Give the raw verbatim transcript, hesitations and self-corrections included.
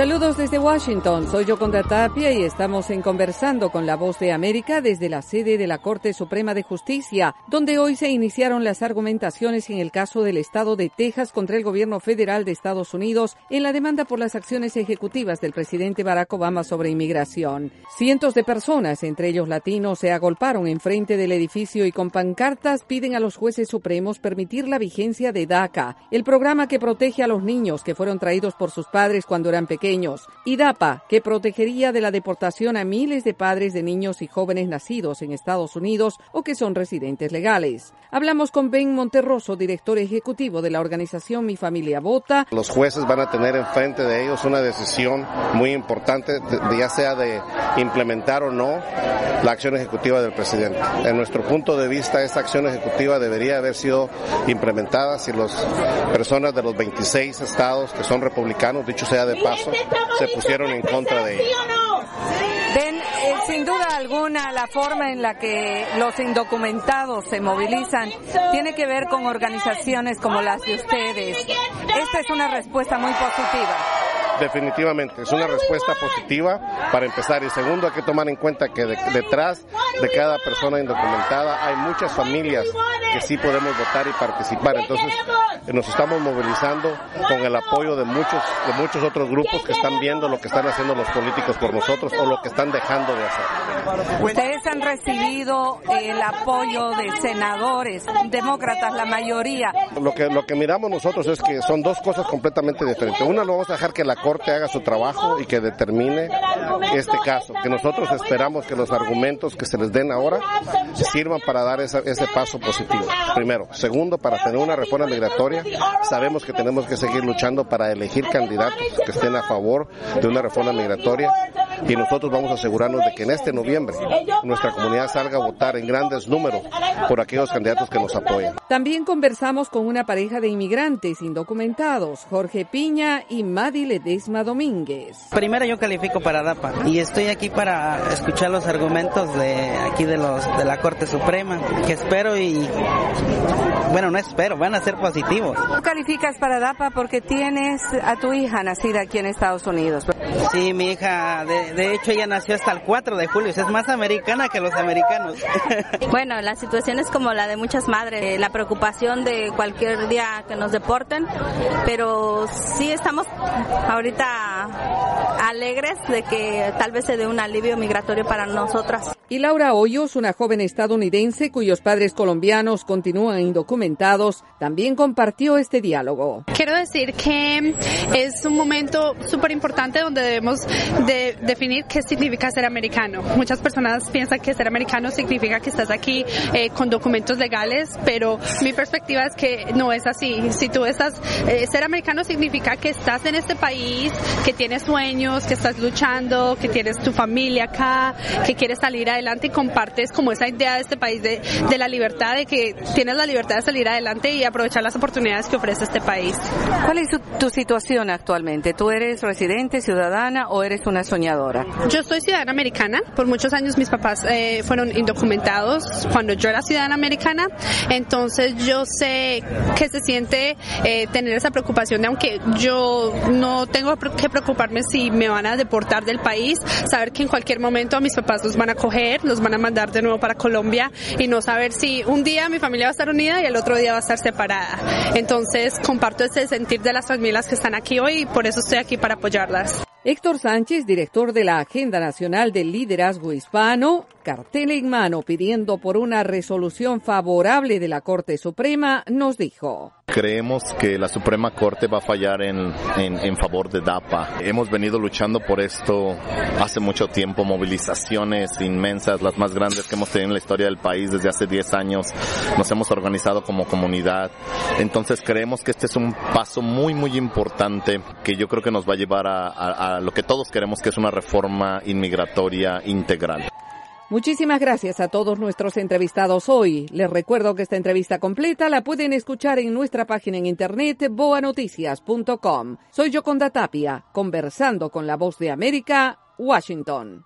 Saludos desde Washington, soy Yoconda Tapia y estamos en Conversando con la Voz de América desde la sede de la Corte Suprema de Justicia, donde hoy se iniciaron las argumentaciones en el caso del Estado de Texas contra el gobierno federal de Estados Unidos en la demanda por las acciones ejecutivas del presidente Barack Obama sobre inmigración. Cientos de personas, entre ellos latinos, se agolparon enfrente del edificio y con pancartas piden a los jueces supremos permitir la vigencia de DACA, el programa que protege a los niños que fueron traídos por sus padres cuando eran pequeños, y DAPA, que protegería de la deportación a miles de padres de niños y jóvenes nacidos en Estados Unidos o que son residentes legales. Hablamos con Ben Monterroso, director ejecutivo de la organización Mi Familia Vota. Los jueces van a tener enfrente de ellos una decisión muy importante, ya sea de implementar o no la acción ejecutiva del presidente. En nuestro punto de vista, esta acción ejecutiva debería haber sido implementada si las personas de los veintiséis estados que son republicanos, dicho sea de paso, se pusieron en contra de ella. Ben, eh, sin duda alguna, la forma en la que los indocumentados se movilizan tiene que ver con organizaciones como las de ustedes. Esta es una respuesta muy positiva. Definitivamente, es una respuesta positiva para empezar. Y segundo, hay que tomar en cuenta que de, detrás de cada persona indocumentada hay muchas familias que sí podemos votar y participar. Entonces, nos estamos movilizando con el apoyo de muchos, de muchos otros grupos que están viendo lo que están haciendo los políticos por nosotros o lo que están dejando de hacer. Ustedes han recibido el apoyo de senadores, demócratas, la mayoría. Lo que, lo que miramos nosotros es que son dos cosas completamente diferentes. Una, lo vamos a dejar que la Corte haga su trabajo y que determine este caso, que nosotros esperamos que los argumentos que se les den ahora sirvan para dar esa, ese paso positivo, primero. Segundo, para tener una reforma migratoria, sabemos que tenemos que seguir luchando para elegir candidatos que estén a favor de una reforma migratoria y nosotros vamos a asegurarnos de que en este noviembre nuestra comunidad salga a votar en grandes números por aquellos candidatos que nos apoyan. También conversamos con una pareja de inmigrantes indocumentados, Jorge Piña y Madi Ledesma Domínguez. Primero, yo califico para DAPA y estoy aquí para escuchar los argumentos de aquí de los de la Corte Suprema, que espero y bueno, no espero, van a ser positivos. ¿Tú calificas para DAPA porque tienes a tu hija nacida aquí en Estados Unidos? Sí, mi hija, de, de hecho ella nació hasta el cuatro de julio, es más americana que los americanos. Bueno, la situación es como la de muchas madres, la preocupación de cualquier día que nos deporten, pero sí estamos ahorita alegres de que tal vez se dé un alivio migratorio para nosotras. Y Laura Hoyos, una joven estadounidense cuyos padres colombianos continúan indocumentados, también compartió este diálogo. Quiero decir que es un momento súper importante donde debemos de definir qué significa ser americano. Muchas personas piensan que ser americano significa que estás aquí eh, con documentos legales, pero mi perspectiva es que no es así. Si tú estás, eh, ser americano significa que estás en este país, que tienes sueños, que estás luchando, que tienes tu familia acá, que quieres salir adelante y compartes como esa idea de este país de, de la libertad, de que tienes la libertad de salir adelante y aprovechar las oportunidades que ofrece este país. ¿Cuál es tu, tu situación actualmente? ¿Tú eres residente, ciudadana o eres una soñadora? Yo soy ciudadana americana. Por muchos años mis papás eh, fueron indocumentados cuando yo era ciudadana americana. Entonces yo sé que se siente eh, tener esa preocupación de, aunque yo no tengo que preocuparme si me van a deportar del país, saber que en cualquier momento a mis papás los van a coger, los van a mandar de nuevo para Colombia y no saber si un día mi familia va a estar unida y el otro día va a estar separada. Entonces comparto ese sentir de las familias que están aquí hoy y por eso estoy aquí para apoyarlas. Héctor Sánchez, director de la Agenda Nacional del Liderazgo Hispano, cartel en mano pidiendo por una resolución favorable de la Corte Suprema, nos dijo: creemos que la Suprema Corte va a fallar en, en, en favor de DAPA. Hemos venido luchando por esto hace mucho tiempo, movilizaciones inmensas, las más grandes que hemos tenido en la historia del país desde hace diez años. Nos hemos organizado como comunidad. Entonces creemos que este es un paso muy, muy importante que yo creo que nos va a llevar a, a, a lo que todos queremos, que es una reforma inmigratoria integral. Muchísimas gracias a todos nuestros entrevistados hoy. Les recuerdo que esta entrevista completa la pueden escuchar en nuestra página en internet boa noticias punto com. Soy Yoconda Tapia, conversando con la Voz de América, Washington.